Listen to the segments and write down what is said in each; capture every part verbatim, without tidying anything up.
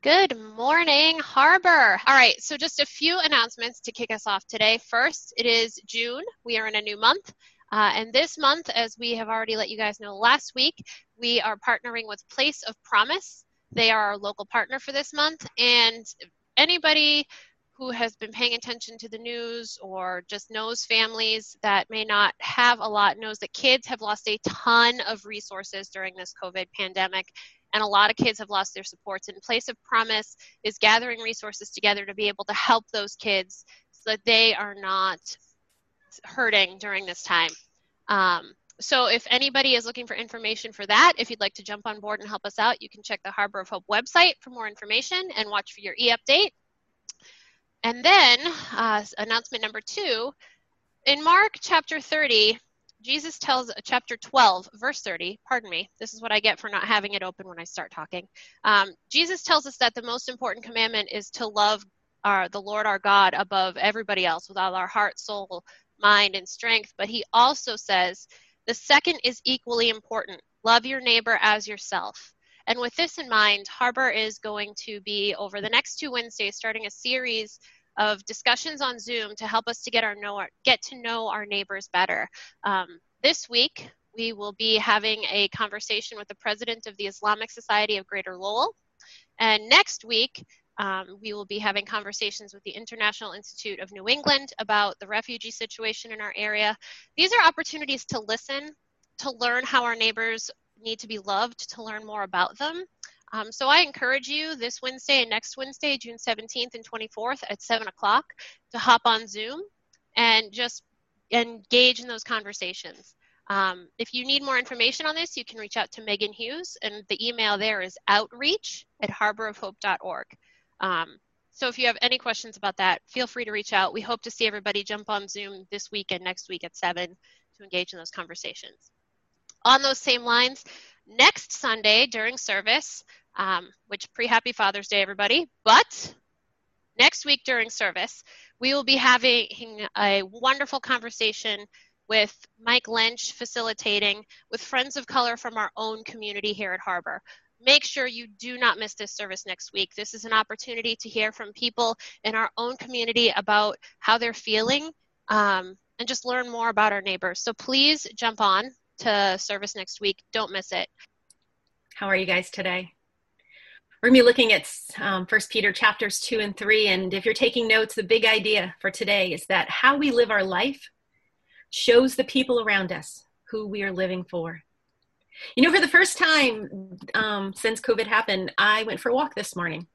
Good morning, Harbor. All right, so just a few announcements to kick us off today. First, it is June. We are in a new month. Uh, and this month, as we have already let you guys know last week, we are partnering with Place of Promise. They are our local partner for this month. And anybody who has been paying attention to the news or just knows families that may not have a lot knows that kids have lost a ton of resources during this COVID pandemic. And a lot of kids have lost their supports. And Place of Promise is gathering resources together to be able to help those kids so that they are not hurting during this time. Um, so if anybody is looking for information for that, if you'd like to jump on board and help us out, you can check the Harbor of Hope website for more information and watch for your e-update. And then uh, announcement number two, in Mark chapter thirty, Jesus tells, chapter twelve, verse thirty, pardon me, this is what I get for not having it open when I start talking. Um, Jesus tells us that the most important commandment is to love our, the Lord our God above everybody else with all our heart, soul, mind, and strength. But he also says the second is equally important. Love your neighbor as yourself. And with this in mind, Harbor is going to be, over the next two Wednesdays, starting a series of discussions on Zoom to help us to get our know our, get to know our neighbors better. Um, this week, we will be having a conversation with the president of the Islamic Society of Greater Lowell. And next week, um, we will be having conversations with the International Institute of New England about the refugee situation in our area. These are opportunities to listen, to learn how our neighbors need to be loved, to learn more about them. Um, so I encourage you this Wednesday and next Wednesday, June seventeenth and twenty-fourth at seven o'clock to hop on Zoom and just engage in those conversations. Um, if you need more information on this, you can reach out to Megan Hughes, and the email there is outreach at harbor of hope dot org. Um, so if you have any questions about that, feel free to reach out. We hope to see everybody jump on Zoom this week and next week at seven to engage in those conversations. On those same lines, next Sunday during service, um, which pre-Happy Father's Day, everybody, but next week during service, we will be having a wonderful conversation with Mike Lynch facilitating with Friends of Color from our own community here at Harbor. Make sure you do not miss this service next week. This is an opportunity to hear from people in our own community about how they're feeling um, and just learn more about our neighbors. So please jump on to service next week. Don't miss it. How are you guys today? We're going to be looking at um, First Peter chapters two and three. And if you're taking notes, the big idea for today is that how we live our life shows the people around us who we are living for. You know, for the first time um, since COVID happened, I went for a walk this morning.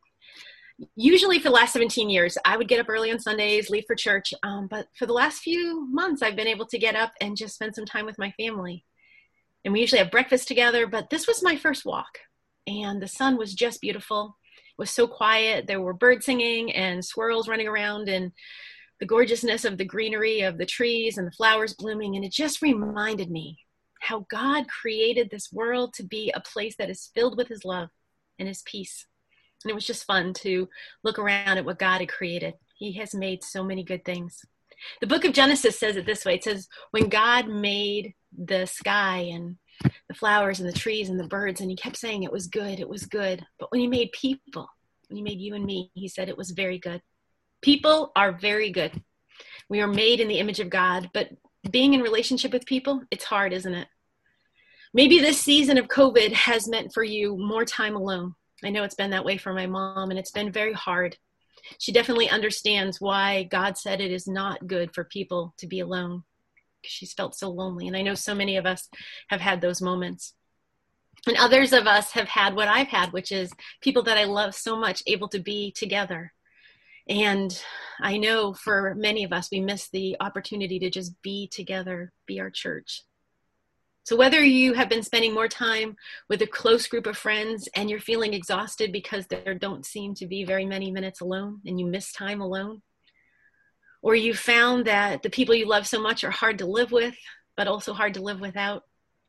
Usually for the last seventeen years, I would get up early on Sundays, leave for church. Um, but for the last few months, I've been able to get up and just spend some time with my family. And we usually have breakfast together, but this was my first walk. And the sun was just beautiful. It was so quiet. There were birds singing and squirrels running around and the gorgeousness of the greenery of the trees and the flowers blooming. And it just reminded me how God created this world to be a place that is filled with his love and his peace. And it was just fun to look around at what God had created. He has made so many good things. The book of Genesis says it this way. It says, when God made the sky and the flowers and the trees and the birds, and he kept saying it was good, it was good. But when he made people, when he made you and me, he said it was very good. People are very good. We are made in the image of God, but being in relationship with people, it's hard, isn't it? Maybe this season of COVID has meant for you more time alone. I know it's been that way for my mom, and it's been very hard. She definitely understands why God said it is not good for people to be alone. She's felt so lonely. And I know so many of us have had those moments. And others of us have had what I've had, which is people that I love so much able to be together. And I know for many of us, we miss the opportunity to just be together, be our church. So whether you have been spending more time with a close group of friends and you're feeling exhausted because there don't seem to be very many minutes alone and you miss time alone, or you found that the people you love so much are hard to live with, but also hard to live without.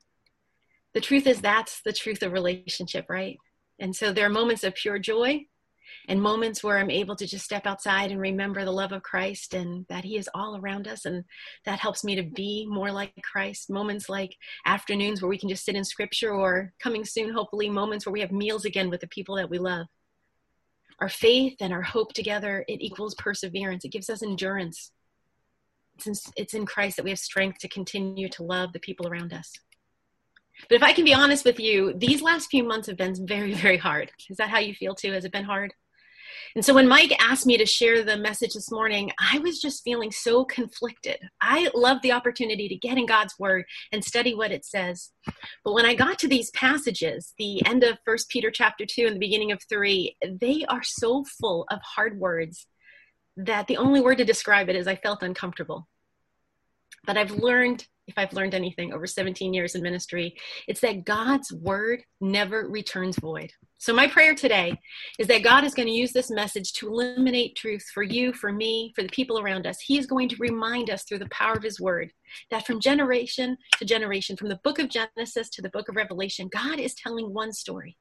The truth is that's the truth of relationship, right? And so there are moments of pure joy and moments where I'm able to just step outside and remember the love of Christ and that he is all around us. And that helps me to be more like Christ. Moments like afternoons where we can just sit in scripture, or coming soon, hopefully, moments where we have meals again with the people that we love. our faith and our hope together, it equals perseverance. It gives us endurance. It's in, it's in Christ that we have strength to continue to love the people around us. But if I can be honest with you, these last few months have been very, very hard. Is that how you feel too? Has it been hard? And so when Mike asked me to share the message this morning, I was just feeling so conflicted. I love the opportunity to get in God's word and study what it says. But when I got to these passages, the end of First Peter chapter two and the beginning of three, they are so full of hard words that the only word to describe it is I felt uncomfortable. But I've learned, if I've learned anything over seventeen years in ministry, it's that God's word never returns void. So my prayer today is that God is going to use this message to illuminate truth for you, for me, for the people around us. He is going to remind us through the power of his word that from generation to generation, from the book of Genesis to the book of Revelation, God is telling one story.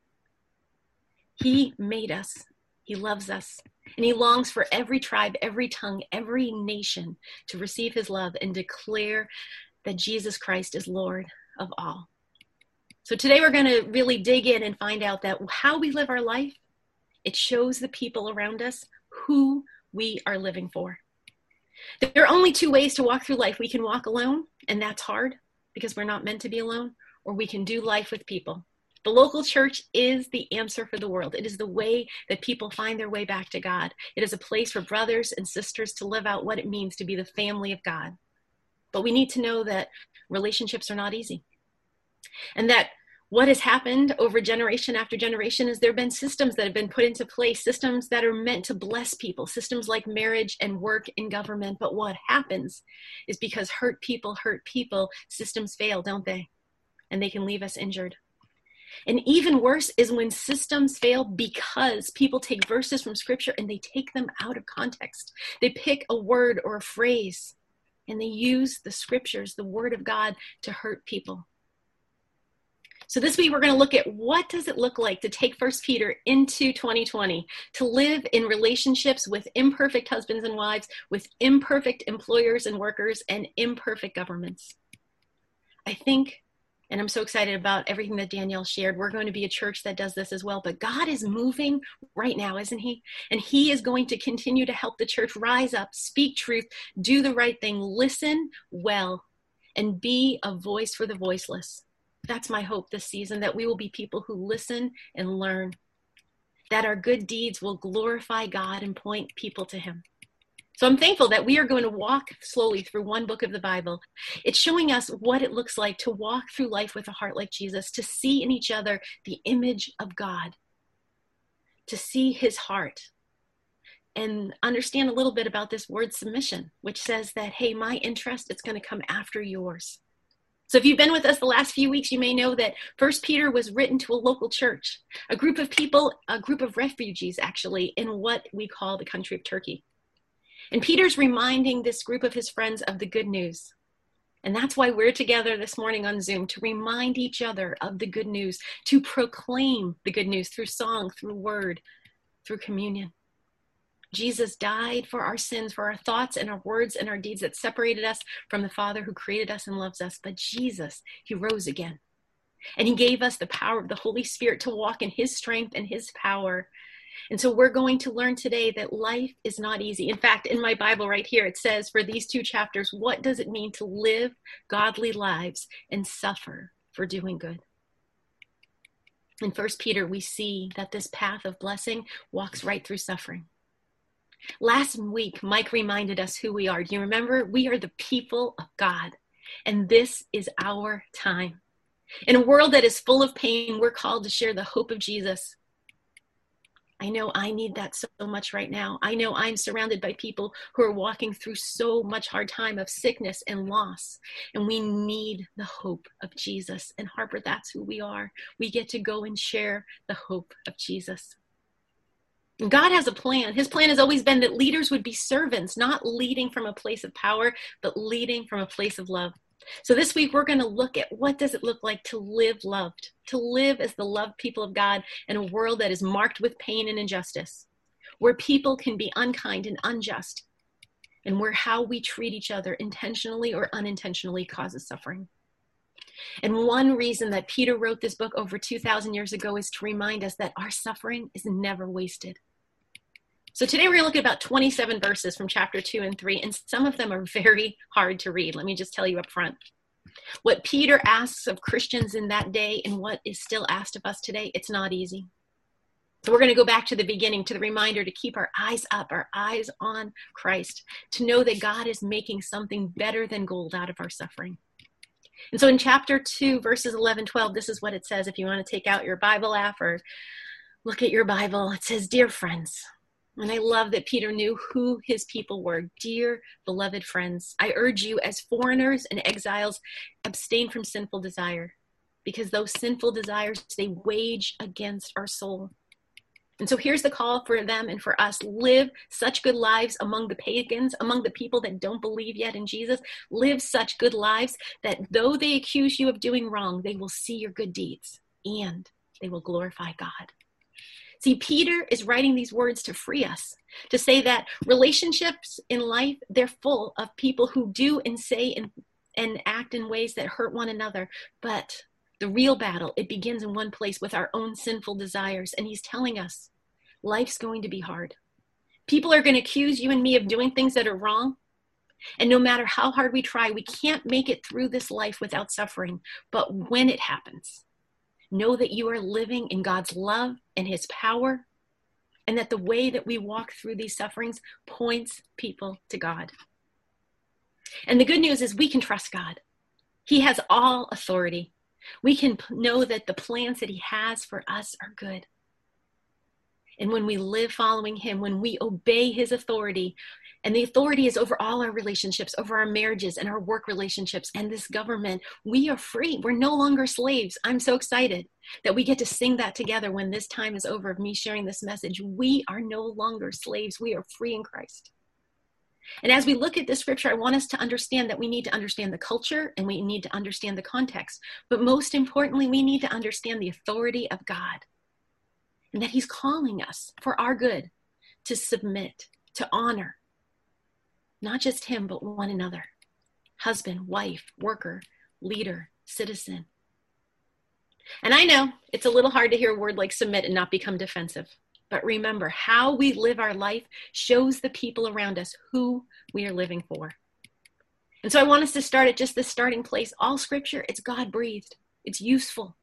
He made us. He loves us. And he longs for every tribe, every tongue, every nation to receive his love and declare that Jesus Christ is Lord of all. So today we're going to really dig in and find out that how we live our life, it shows the people around us who we are living for. There are only two ways to walk through life. We can walk alone, and that's hard because we're not meant to be alone, or we can do life with people. The local church is the answer for the world. It is the way that people find their way back to God. It is a place for brothers and sisters to live out what it means to be the family of God. But we need to know that relationships are not easy. And that what has happened over generation after generation is there have been systems that have been put into place, systems that are meant to bless people, systems like marriage and work in government. But what happens is because hurt people hurt people, systems fail, don't they? And they can leave us injured. And even worse is when systems fail because people take verses from scripture and they take them out of context. They pick a word or a phrase and they use the scriptures, the word of God, to hurt people. So this week we're going to look at what does it look like to take First Peter into twenty twenty, to live in relationships with imperfect husbands and wives, with imperfect employers and workers, and imperfect governments. I think, and I'm so excited about everything that Danielle shared, we're going to be a church that does this as well. But God is moving right now, isn't he? And he is going to continue to help the church rise up, speak truth, do the right thing, listen well, and be a voice for the voiceless. That's my hope this season, that we will be people who listen and learn, that our good deeds will glorify God and point people to him. So I'm thankful that we are going to walk slowly through one book of the Bible. It's showing us what it looks like to walk through life with a heart like Jesus, to see in each other the image of God, to see his heart, and understand a little bit about this word submission, which says that, hey, my interest, it's going to come after yours. So if you've been with us the last few weeks, you may know that First Peter was written to a local church, a group of people, a group of refugees, actually, in what we call the country of Turkey. And Peter's reminding this group of his friends of the good news. And that's why we're together this morning on Zoom, to remind each other of the good news, to proclaim the good news through song, through word, through communion. Jesus died for our sins, for our thoughts and our words and our deeds that separated us from the Father who created us and loves us. But Jesus, he rose again. And he gave us the power of the Holy Spirit to walk in his strength and his power. And so we're going to learn today that life is not easy. In fact, in my Bible right here, it says for these two chapters, what does it mean to live godly lives and suffer for doing good? In First Peter, we see that this path of blessing walks right through suffering. Last week, Mike reminded us who we are. Do you remember? We are the people of God, and this is our time. In a world that is full of pain, we're called to share the hope of Jesus. I know I need that so much right now. I know I'm surrounded by people who are walking through so much hard time of sickness and loss, and we need the hope of Jesus. And Harper, that's who we are. We get to go and share the hope of Jesus. God has a plan. His plan has always been that leaders would be servants, not leading from a place of power, but leading from a place of love. So this week, we're going to look at what does it look like to live loved, to live as the loved people of God in a world that is marked with pain and injustice, where people can be unkind and unjust, and where how we treat each other intentionally or unintentionally causes suffering. And one reason that Peter wrote this book over two thousand years ago is to remind us that our suffering is never wasted. So today we're going to look at about twenty-seven verses from chapter two and three, and some of them are very hard to read. Let me just tell you up front. What Peter asks of Christians in that day and what is still asked of us today, it's not easy. So we're going to go back to the beginning, to the reminder to keep our eyes up, our eyes on Christ, to know that God is making something better than gold out of our suffering. And so in chapter two, verses eleven, twelve, this is what it says. If you want to take out your Bible app or look at your Bible, it says, "Dear friends," and I love that Peter knew who his people were. "Dear beloved friends, I urge you as foreigners and exiles, abstain from sinful desire, because those sinful desires, they wage against our soul." And so here's the call for them and for us. Live such good lives among the pagans, among the people that don't believe yet in Jesus. Live such good lives that though they accuse you of doing wrong, they will see your good deeds and they will glorify God. See, Peter is writing these words to free us, to say that relationships in life, they're full of people who do and say and, and act in ways that hurt one another. But the real battle, it begins in one place with our own sinful desires. And he's telling us, life's going to be hard. People are going to accuse you and me of doing things that are wrong. And no matter how hard we try, we can't make it through this life without suffering. But when it happens, know that you are living in God's love and his power, and that the way that we walk through these sufferings points people to God. And the good news is we can trust God. He has all authority. We can know that the plans that he has for us are good. And when we live following him, when we obey his authority, and the authority is over all our relationships, over our marriages and our work relationships and this government, we are free. We're no longer slaves. I'm so excited that we get to sing that together when this time is over of me sharing this message. We are no longer slaves. We are free in Christ. And as we look at this scripture, I want us to understand that we need to understand the culture and we need to understand the context. But most importantly, we need to understand the authority of God and that he's calling us for our good to submit, to honor, not just him, but one another. Husband, wife, worker, leader, citizen. And I know it's a little hard to hear a word like submit and not become defensive. But remember, how we live our life shows the people around us who we are living for. And so I want us to start at just this starting place. All scripture, it's God-breathed. It's useful.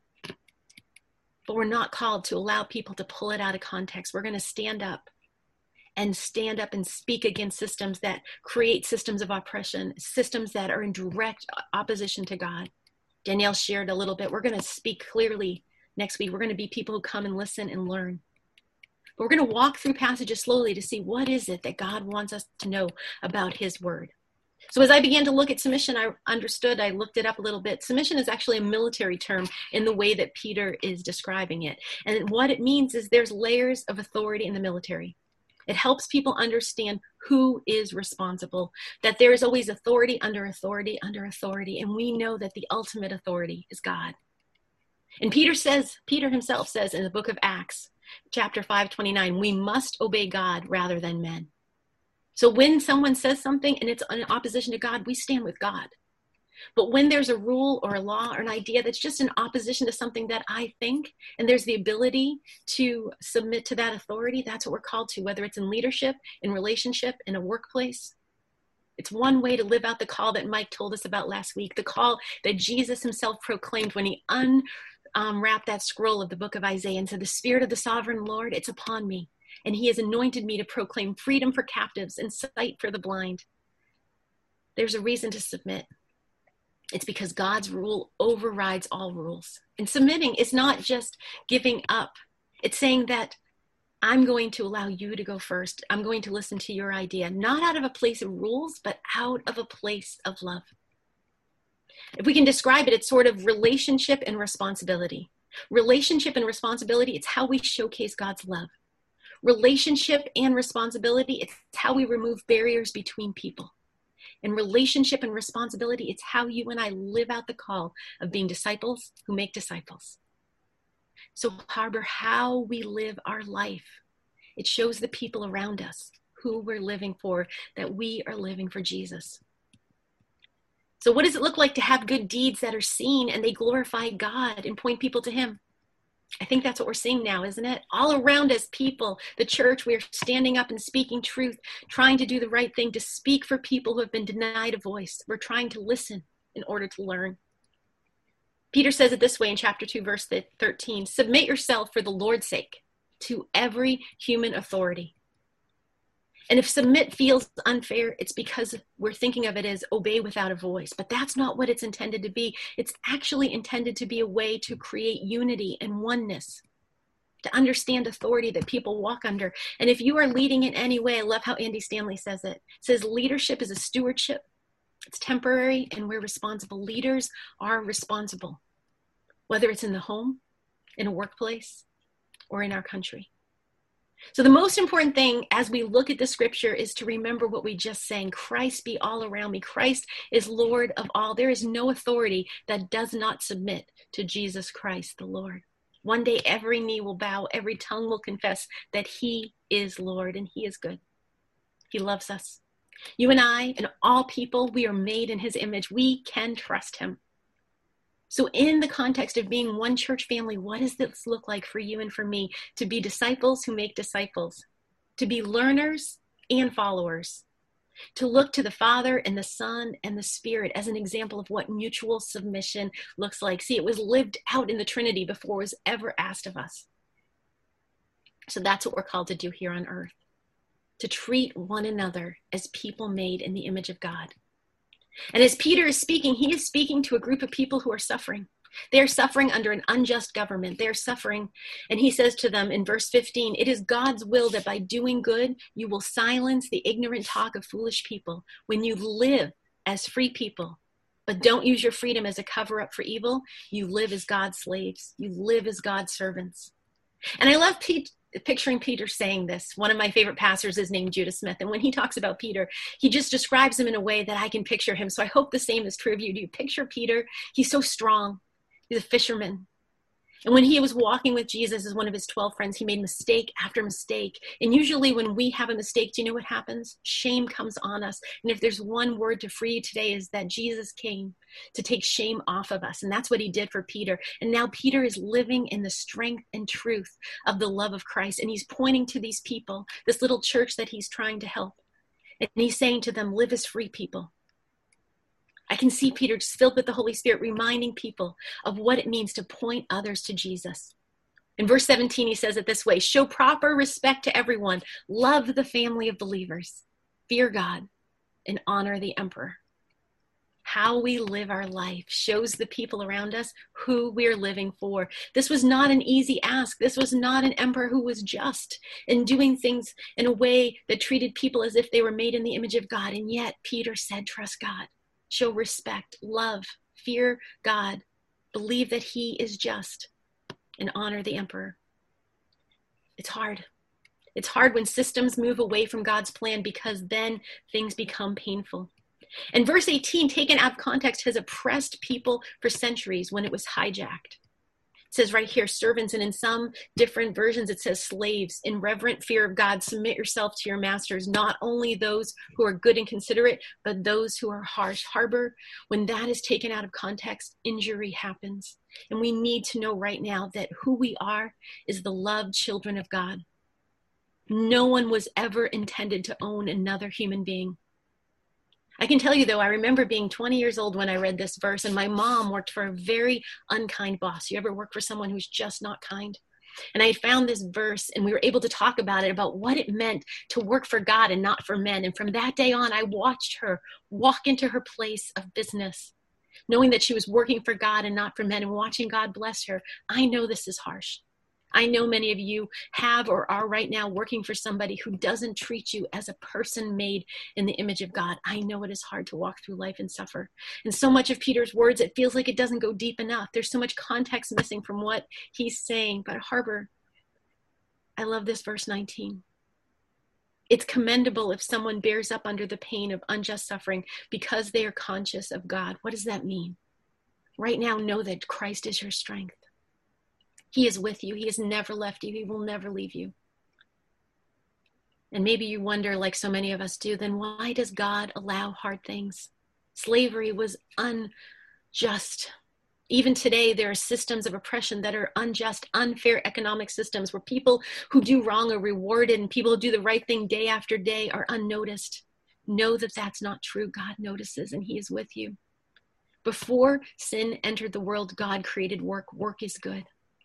But we're not called to allow people to pull it out of context. We're going to stand up and stand up and speak against systems that create systems of oppression, systems that are in direct opposition to God. Danielle shared a little bit. We're going to speak clearly next week. We're going to be people who come and listen and learn. But we're going to walk through passages slowly to see what is it that God wants us to know about his word. So as I began to look at submission, I understood, I looked it up a little bit. Submission is actually a military term in the way that Peter is describing it. And what it means is there's layers of authority in the military. It helps people understand who is responsible, that there is always authority under authority under authority. And we know that the ultimate authority is God. And Peter says, Peter himself says in the book of Acts, chapter five twenty-nine, we must obey God rather than men. So when someone says something and it's in opposition to God, we stand with God. But when there's a rule or a law or an idea that's just in opposition to something that I think, and there's the ability to submit to that authority, that's what we're called to, whether it's in leadership, in relationship, in a workplace. It's one way to live out the call that Mike told us about last week, the call that Jesus himself proclaimed when he unwrapped that scroll of the book of Isaiah and said, "The Spirit of the Sovereign Lord, it's upon me. And he has anointed me to proclaim freedom for captives and sight for the blind." There's a reason to submit. It's because God's rule overrides all rules. And submitting is not just giving up. It's saying that I'm going to allow you to go first. I'm going to listen to your idea, not out of a place of rules, but out of a place of love. If we can describe it, it's sort of relationship and responsibility. Relationship and responsibility, it's how we showcase God's love. Relationship and responsibility, it's how we remove barriers between people. And relationship and responsibility, it's how you and I live out the call of being disciples who make disciples. So Harbor, how we live our life, it shows the people around us who we're living for, that we are living for Jesus. So what does it look like to have good deeds that are seen and they glorify God and point people to him? I think that's what we're seeing now, isn't it? All around us, people, the church, we are standing up and speaking truth, trying to do the right thing, to speak for people who have been denied a voice. We're trying to listen in order to learn. Peter says it this way in chapter two, verse thirteen, submit yourself for the Lord's sake to every human authority. And if submit feels unfair, it's because we're thinking of it as obey without a voice. But that's not what it's intended to be. It's actually intended to be a way to create unity and oneness, to understand authority that people walk under. And if you are leading in any way, I love how Andy Stanley says it. It says leadership is a stewardship. It's temporary and we're responsible. Leaders are responsible, whether it's in the home, in a workplace, or in our country. So the most important thing as we look at the scripture is to remember what we just sang. Christ be all around me. Christ is Lord of all. There is no authority that does not submit to Jesus Christ, the Lord. One day every knee will bow, every tongue will confess that he is Lord and he is good. He loves us. You and I and all people, we are made in his image. We can trust him. So in the context of being one church family, what does this look like for you and for me? To be disciples who make disciples, to be learners and followers, to look to the Father and the Son and the Spirit as an example of what mutual submission looks like. See, it was lived out in the Trinity before it was ever asked of us. So that's what we're called to do here on earth, to treat one another as people made in the image of God. And as Peter is speaking, he is speaking to a group of people who are suffering. They are suffering under an unjust government. They are suffering. And he says to them in verse fifteen, it is God's will that by doing good, you will silence the ignorant talk of foolish people. When you live as free people, but don't use your freedom as a cover-up for evil, you live as God's slaves. You live as God's servants. And I love Pete. Picturing Peter saying this. One of my favorite pastors is named Judah Smith. And when he talks about Peter, he just describes him in a way that I can picture him. So I hope the same is true of you. Do you picture Peter? He's so strong. He's a fisherman. And when he was walking with Jesus as one of his twelve friends, he made mistake after mistake. And usually when we have a mistake, do you know what happens? Shame comes on us. And if there's one word to free you today is that Jesus came to take shame off of us. And that's what he did for Peter. And now Peter is living in the strength and truth of the love of Christ. And he's pointing to these people, this little church that he's trying to help. And he's saying to them, live as free people. I can see Peter just filled with the Holy Spirit, reminding people of what it means to point others to Jesus. In verse seventeen, he says it this way, show proper respect to everyone, love the family of believers, fear God, and honor the emperor. How we live our life shows the people around us who we are living for. This was not an easy ask. This was not an emperor who was just in doing things in a way that treated people as if they were made in the image of God. And yet Peter said, trust God. Show respect, love, fear God, believe that he is just, and honor the emperor. It's hard. It's hard when systems move away from God's plan because then things become painful. And verse eighteen, taken out of context, has oppressed people for centuries when it was hijacked. It says right here, servants, and in some different versions, it says slaves. In reverent fear of God, submit yourself to your masters, not only those who are good and considerate, but those who are harsh. Harbor, when that is taken out of context, injury happens. And we need to know right now that who we are is the loved children of God. No one was ever intended to own another human being. I can tell you, though, I remember being twenty years old when I read this verse, and my mom worked for a very unkind boss. You ever work for someone who's just not kind? And I found this verse, and we were able to talk about it, about what it meant to work for God and not for men. And from that day on, I watched her walk into her place of business, knowing that she was working for God and not for men, and watching God bless her. I know this is harsh. I know many of you have or are right now working for somebody who doesn't treat you as a person made in the image of God. I know it is hard to walk through life and suffer. And so much of Peter's words, it feels like it doesn't go deep enough. There's so much context missing from what he's saying. But Harbor, I love this verse nineteen. It's commendable if someone bears up under the pain of unjust suffering because they are conscious of God. What does that mean? Right now, know that Christ is your strength. He is with you. He has never left you. He will never leave you. And maybe you wonder, like so many of us do, then why does God allow hard things? Slavery was unjust. Even today, there are systems of oppression that are unjust, unfair economic systems where people who do wrong are rewarded and people who do the right thing day after day are unnoticed. Know that that's not true. God notices and he is with you. Before sin entered the world, God created work. Work is good.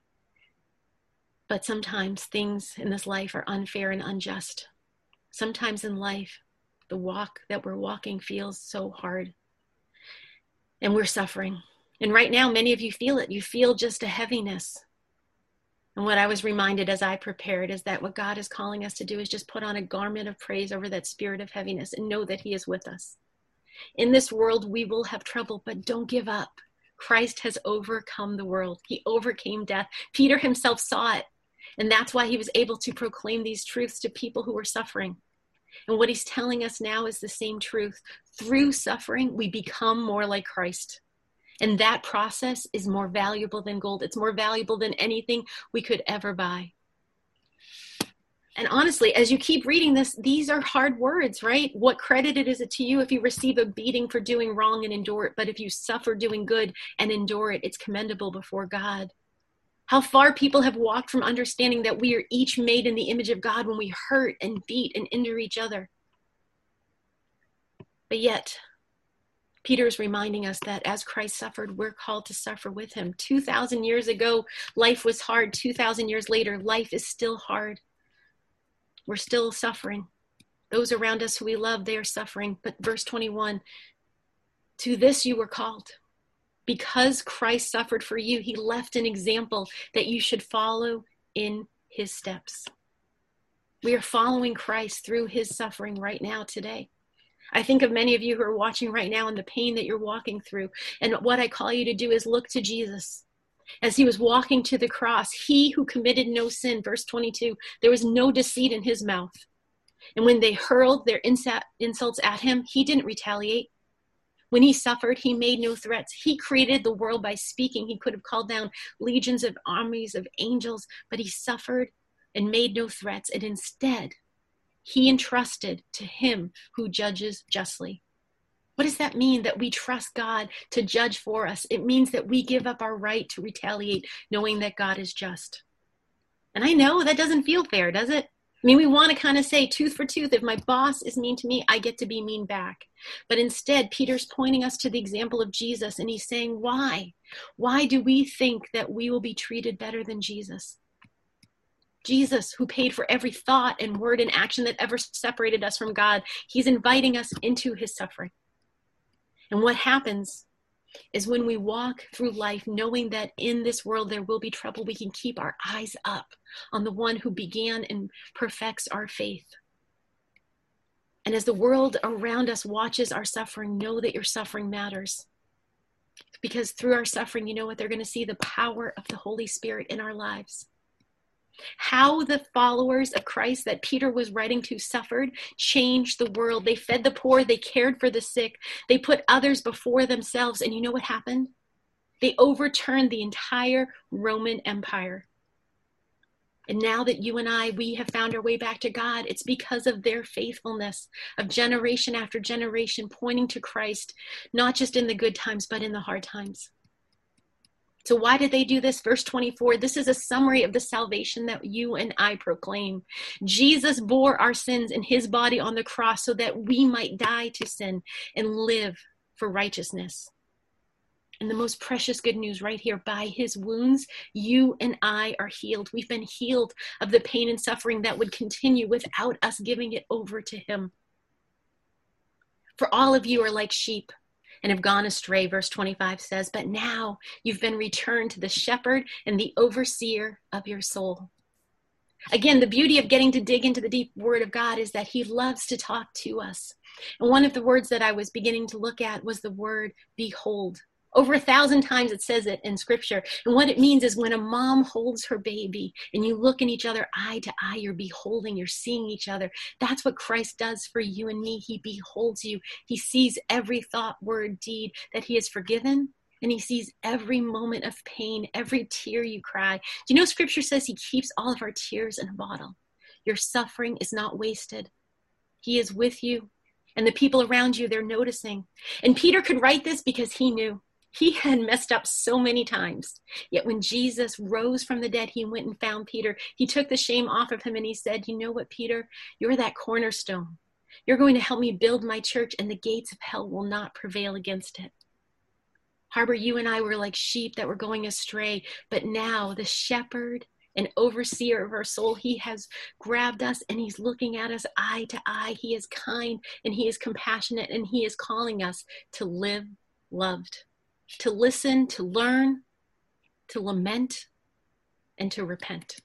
But sometimes things in this life are unfair and unjust. Sometimes in life, the walk that we're walking feels so hard and we're suffering. And right now, many of you feel it. You feel just a heaviness. And what I was reminded as I prepared is that what God is calling us to do is just put on a garment of praise over that spirit of heaviness and know that he is with us. In this world, we will have trouble, but don't give up. Christ has overcome the world. He overcame death. Peter himself saw it. And that's why he was able to proclaim these truths to people who were suffering. And what he's telling us now is the same truth. Through suffering, we become more like Christ. And that process is more valuable than gold. It's more valuable than anything we could ever buy. And honestly, as you keep reading this, these are hard words, right? What credit is it to you if you receive a beating for doing wrong and endure it? But if you suffer doing good and endure it, it's commendable before God. How far people have walked from understanding that we are each made in the image of God when we hurt and beat and injure each other. But yet, Peter is reminding us that as Christ suffered, we're called to suffer with him. two thousand years ago, life was hard. two thousand years later, life is still hard. We're still suffering. Those around us who we love, they are suffering. But verse twenty-one, to this you were called. Because Christ suffered for you, he left an example that you should follow in his steps. We are following Christ through his suffering right now today. I think of many of you who are watching right now and the pain that you're walking through. And what I call you to do is look to Jesus. As he was walking to the cross, he who committed no sin, verse twenty-two, there was no deceit in his mouth. And when they hurled their insults at him, he didn't retaliate. When he suffered, he made no threats. He created the world by speaking. He could have called down legions of armies of angels, but he suffered and made no threats. And instead, he entrusted to him who judges justly. What does that mean, that we trust God to judge for us? It means that we give up our right to retaliate, knowing that God is just. And I know that doesn't feel fair, does it? I mean, we want to kind of say tooth for tooth. If my boss is mean to me, I get to be mean back. But instead, Peter's pointing us to the example of Jesus, and he's saying, why? Why do we think that we will be treated better than Jesus? Jesus, who paid for every thought and word and action that ever separated us from God, he's inviting us into his suffering. And what happens is when we walk through life knowing that in this world there will be trouble, we can keep our eyes up on the one who began and perfects our faith. And as the world around us watches our suffering, know that your suffering matters. Because through our suffering, you know what? They're going to see the power of the Holy Spirit in our lives. How the followers of Christ that Peter was writing to suffered changed the world. They fed the poor, they cared for the sick, they put others before themselves. And you know what happened? They overturned the entire Roman Empire. And now that you and I, we have found our way back to God, it's because of their faithfulness of generation after generation pointing to Christ, not just in the good times, but in the hard times. So why did they do this? Verse twenty-four, this is a summary of the salvation that you and I proclaim. Jesus bore our sins in his body on the cross so that we might die to sin and live for righteousness. And the most precious good news right here, by his wounds, you and I are healed. We've been healed of the pain and suffering that would continue without us giving it over to him. For all of you are like sheep and have gone astray, verse twenty-five says, but now you've been returned to the shepherd and the overseer of your soul. Again, the beauty of getting to dig into the deep word of God is that he loves to talk to us. And one of the words that I was beginning to look at was the word behold. Over a thousand times it says it in scripture. And what it means is when a mom holds her baby and you look in each other eye to eye, you're beholding, you're seeing each other. That's what Christ does for you and me. He beholds you. He sees every thought, word, deed that he has forgiven. And he sees every moment of pain, every tear you cry. Do you know scripture says he keeps all of our tears in a bottle? Your suffering is not wasted. He is with you. And the people around you, they're noticing. And Peter could write this because he knew. He had messed up so many times. Yet when Jesus rose from the dead, he went and found Peter. He took the shame off of him and he said, you know what, Peter? You're that cornerstone. You're going to help me build my church, and the gates of hell will not prevail against it. Harbor, you and I were like sheep that were going astray, but now the shepherd and overseer of our soul, he has grabbed us and he's looking at us eye to eye. He is kind and he is compassionate, and he is calling us to live loved, to listen, to learn, to lament, and to repent.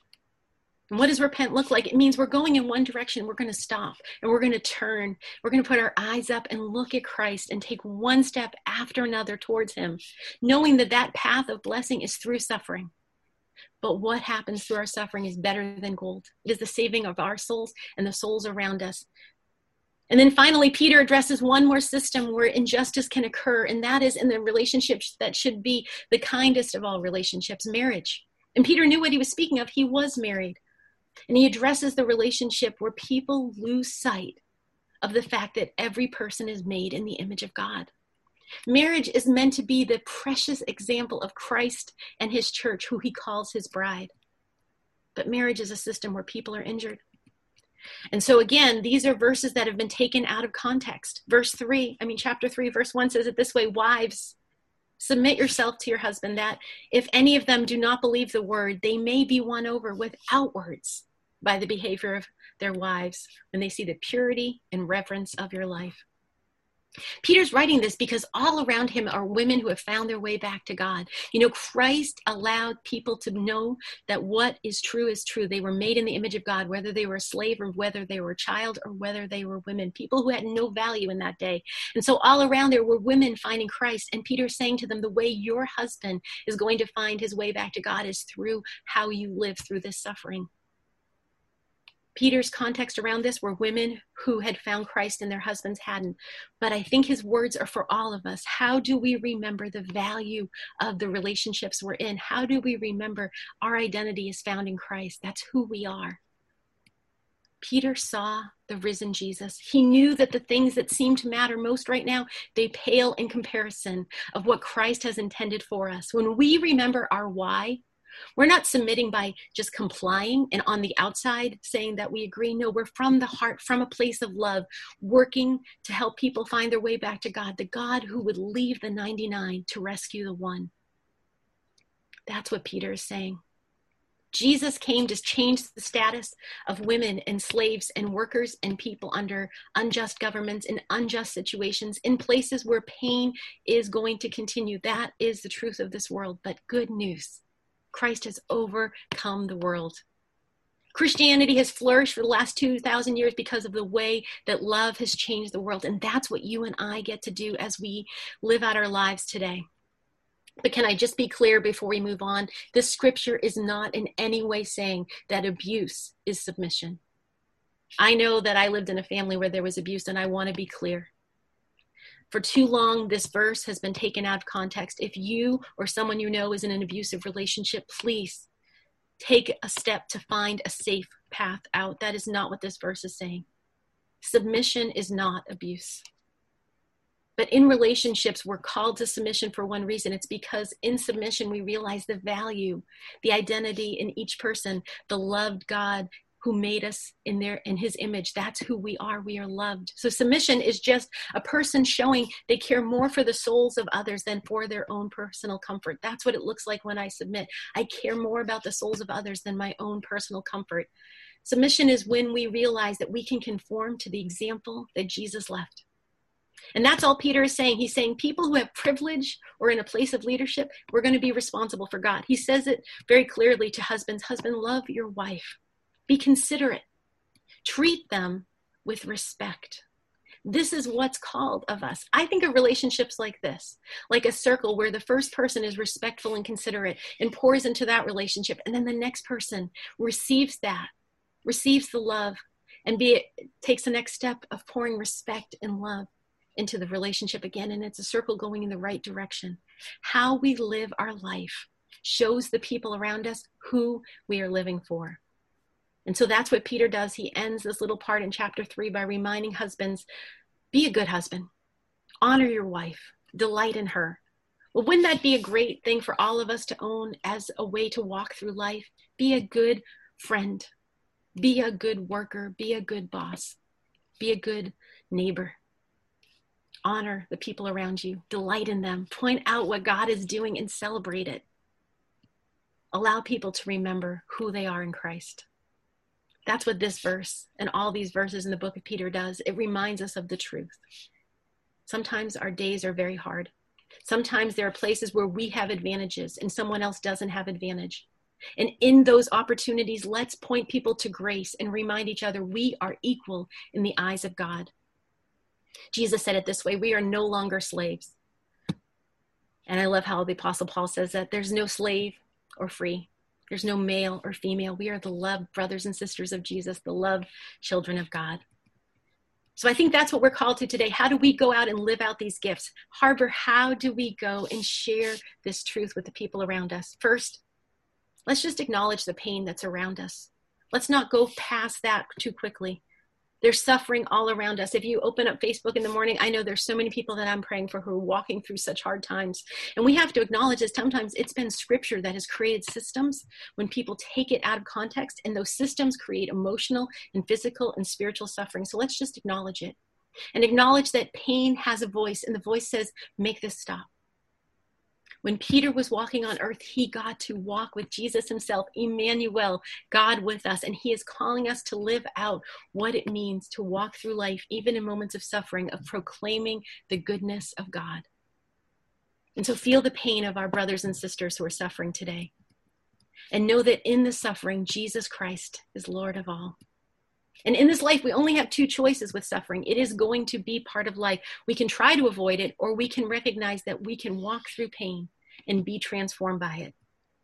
And what does repent look like? It means we're going in one direction. We're going to stop and we're going to turn. We're going to put our eyes up and look at Christ and take one step after another towards him, knowing that that path of blessing is through suffering. But what happens through our suffering is better than gold. It is the saving of our souls and the souls around us. And then finally, Peter addresses one more system where injustice can occur, and that is in the relationships that should be the kindest of all relationships, marriage. And Peter knew what he was speaking of. He was married. And he addresses the relationship where people lose sight of the fact that every person is made in the image of God. Marriage is meant to be the precious example of Christ and his church, who he calls his bride. But marriage is a system where people are injured. And so again, these are verses that have been taken out of context. Verse three, I mean, chapter three, verse one says it this way: wives, submit yourself to your husband, that if any of them do not believe the word, they may be won over without words by the behavior of their wives when they see the purity and reverence of your life. Peter's writing this because all around him are women who have found their way back to God. You know, Christ allowed people to know that what is true is true. They were made in the image of God, whether they were a slave or whether they were a child or whether they were women, people who had no value in that day. And so all around there were women finding Christ. And Peter's saying to them, the way your husband is going to find his way back to God is through how you live through this suffering. Peter's context around this were women who had found Christ and their husbands hadn't. But I think his words are for all of us. How do we remember the value of the relationships we're in? How do we remember our identity is found in Christ? That's who we are. Peter saw the risen Jesus. He knew that the things that seem to matter most right now, they pale in comparison of what Christ has intended for us. When we remember our why, we're not submitting by just complying and on the outside saying that we agree. No, we're from the heart, from a place of love, working to help people find their way back to God, the God who would leave the ninety-nine to rescue the one. That's what Peter is saying. Jesus came to change the status of women and slaves and workers and people under unjust governments and unjust situations in places where pain is going to continue. That is the truth of this world. But good news, Christ has overcome the world. Christianity has flourished for the last two thousand years because of the way that love has changed the world. And that's what you and I get to do as we live out our lives today. But can I just be clear before we move on? This scripture is not in any way saying that abuse is submission. I know that I lived in a family where there was abuse, and I want to be clear. For too long, this verse has been taken out of context. If you or someone you know is in an abusive relationship, please take a step to find a safe path out. That is not what this verse is saying. Submission is not abuse. But in relationships, we're called to submission for one reason. It's because in submission, we realize the value, the identity in each person, the loved God who made us in their in his image. That's who we are. We are loved. So submission is just a person showing they care more for the souls of others than for their own personal comfort. That's what it looks like when I submit. I care more about the souls of others than my own personal comfort. Submission is when we realize that we can conform to the example that Jesus left. And that's all Peter is saying. He's saying people who have privilege or in a place of leadership, we're going to be responsible for God. He says it very clearly to husbands. Husband, love your wife. Be considerate. Treat them with respect. This is what's called of us. I think of relationships like this, like a circle where the first person is respectful and considerate and pours into that relationship. And then the next person receives that, receives the love, and be it, takes the next step of pouring respect and love into the relationship again. And it's a circle going in the right direction. How we live our life shows the people around us who we are living for. And so that's what Peter does. He ends this little part in chapter three by reminding husbands, be a good husband, honor your wife, delight in her, Well, wouldn't that be a great thing for all of us to own as a way to walk through life? Be a good friend. Be a good worker. Be a good boss. Be a good neighbor. Honor the people around you. Delight in them. Point out what God is doing and celebrate it. Allow people to remember who they are in Christ. That's what this verse and all these verses in the book of Peter does. It reminds us of the truth. Sometimes our days are very hard. Sometimes there are places where we have advantages and someone else doesn't have advantage. And in those opportunities, let's point people to grace and remind each other we are equal in the eyes of God. Jesus said it this way, we are no longer slaves. And I love how the Apostle Paul says that there's no slave or free. There's no male or female. We are the loved brothers and sisters of Jesus, the loved children of God. So I think that's what we're called to today. How do we go out and live out these gifts? Harbor, how do we go and share this truth with the people around us? First, let's just acknowledge the pain that's around us. Let's not go past that too quickly. There's suffering all around us. If you open up Facebook in the morning, I know there's so many people that I'm praying for who are walking through such hard times. And we have to acknowledge that sometimes it's been scripture that has created systems when people take it out of context, and those systems create emotional and physical and spiritual suffering. So let's just acknowledge it and acknowledge that pain has a voice, and the voice says, make this stop. When Peter was walking on earth, he got to walk with Jesus himself, Emmanuel, God with us. And he is calling us to live out what it means to walk through life, even in moments of suffering, of proclaiming the goodness of God. And so feel the pain of our brothers and sisters who are suffering today. And know that in the suffering, Jesus Christ is Lord of all. And in this life, we only have two choices with suffering. It is going to be part of life. We can try to avoid it, or we can recognize that we can walk through pain and be transformed by it.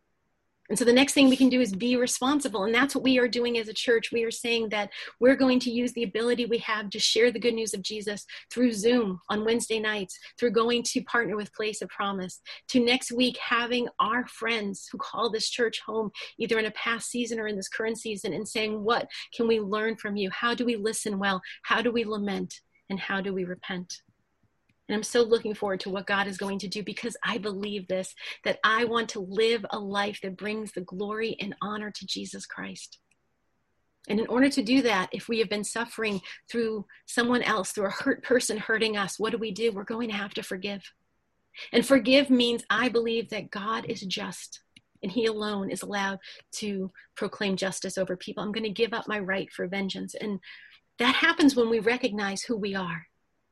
And so the next thing we can do is be responsible. And that's what we are doing as a church. We are saying that we're going to use the ability we have to share the good news of Jesus through Zoom on Wednesday nights, through going to partner with Place of Promise, to next week having our friends who call this church home, either in a past season or in this current season, and saying, what can we learn from you? How do we listen well? How do we lament? And how do we repent? And I'm so looking forward to what God is going to do, because I believe this, that I want to live a life that brings the glory and honor to Jesus Christ. And in order to do that, if we have been suffering through someone else, through a hurt person hurting us, what do we do? We're going to have to forgive. And forgive means I believe that God is just, and he alone is allowed to proclaim justice over people. I'm going to give up my right for vengeance. And that happens when we recognize who we are.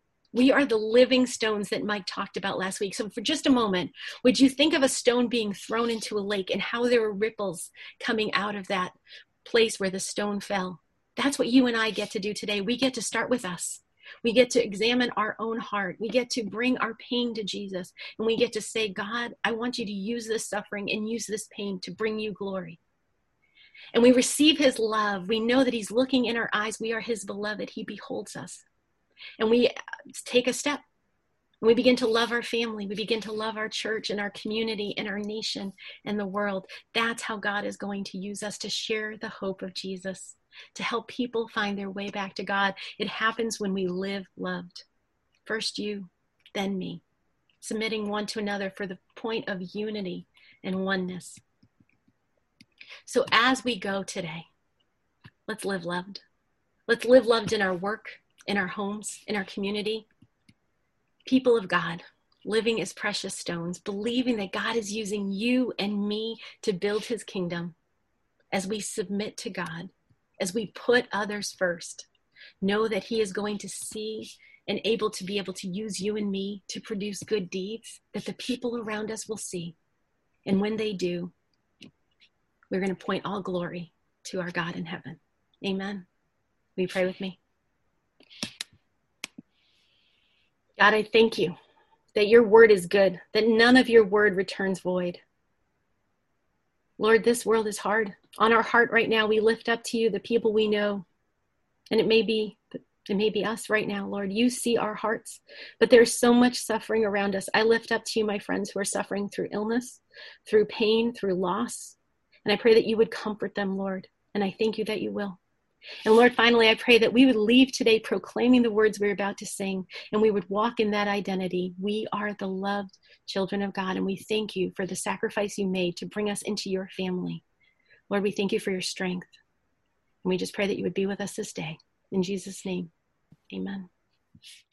We are the living stones that Mike talked about last week. So for just a moment, would you think of a stone being thrown into a lake and how there are ripples coming out of that place where the stone fell? That's what you and I get to do today. We get to start with us. We get to examine our own heart. We get to bring our pain to Jesus. And we get to say, God, I want you to use this suffering and use this pain to bring you glory. And we receive his love. We know that he's looking in our eyes. We are his beloved. He beholds us. And we take a step. We begin to love our family. We begin to love our church and our community and our nation and the world. That's how God is going to use us to share the hope of Jesus, to help people find their way back to God. It happens when we live loved. First you, then me, submitting one to another for the point of unity and oneness. So as we go today, let's live loved. Let's live loved in our work, in our homes, in our community. People of God, living as precious stones, believing that God is using you and me to build his kingdom. As we submit to God, as we put others first, know that he is going to see and able to be able to use you and me to produce good deeds that the people around us will see. And when they do, we're going to point all glory to our God in heaven. Amen. Will you pray with me? God, I thank you that your word is good, that none of your word returns void. Lord, this world is hard. On our heart right now, we lift up to you the people we know. And it may be, it may be us right now, Lord. You see our hearts, but there's so much suffering around us. I lift up to you my friends who are suffering through illness, through pain, through loss. And I pray that you would comfort them, Lord. And I thank you that you will. And Lord, finally, I pray that we would leave today proclaiming the words we're about to sing, and we would walk in that identity. We are the loved children of God, and we thank you for the sacrifice you made to bring us into your family. Lord, we thank you for your strength. And we just pray that you would be with us this day. In Jesus' name, amen.